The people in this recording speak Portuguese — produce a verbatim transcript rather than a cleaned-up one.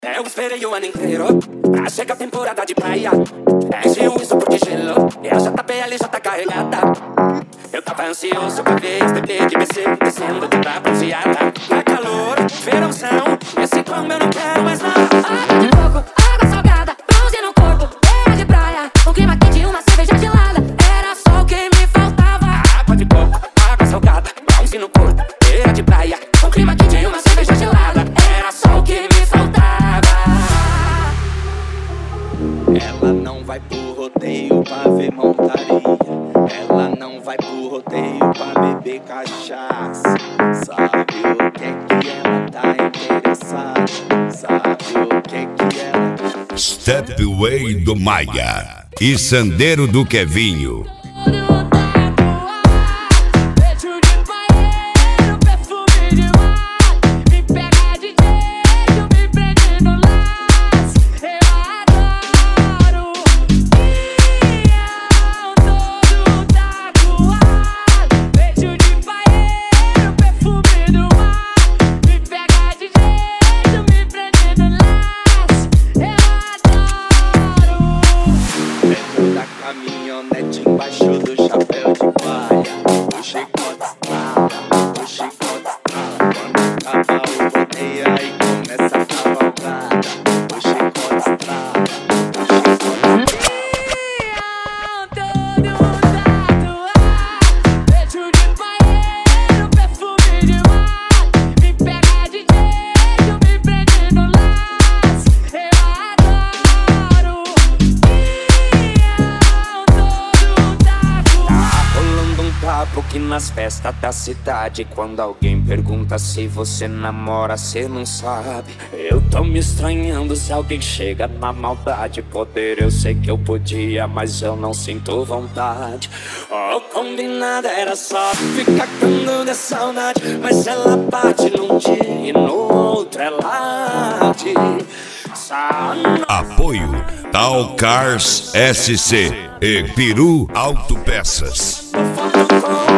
Eu esperei o ano inteiro pra chegar a temporada de praia. Enchi o isopor de gelo e a J B L já tá carregada. Eu tava ansioso pra ver as bebês de B C descendo de da bronzeada. Tá calor, verãozão, esse como eu não quero mais nada. Água de coco, água salgada, bronze no corpo, beira de praia, um clima quente e uma cerveja gelada. Era só o que me faltava. Água de coco, água salgada, bronze no corpo, beira de praia, um clima quente e uma cerveja gelada. Era só o que me faltava. Ela não vai pro rodeio pra ver montaria. Ela não vai pro rodeio pra beber cachaça. Sabe o que é que ela tá interessada? Sabe o que é que ela... Stepway do Maia e Sandeiro do Kevinho. Caminhonete embaixo do chapéu de palha. O chicote estrala, o chicote estrala. Quando acaba o rodeio aí começa a cavalgada. O chicote estrala, o chicote estrala. Todo tatuado, beijo de banheiro, perfume de mar. Me pega de jeito, me prende no laço. Eu adoro. Porque nas festas da cidade, quando alguém pergunta se você namora, cê não sabe. Eu tô me estranhando se alguém chega na maldade. Poder eu sei que eu podia, mas eu não sinto vontade. O combinado era só ficar cantando de saudade, mas ela bate num dia e no outro ela arde. Apoio Tal Cars S C e Peru Autopeças. Eu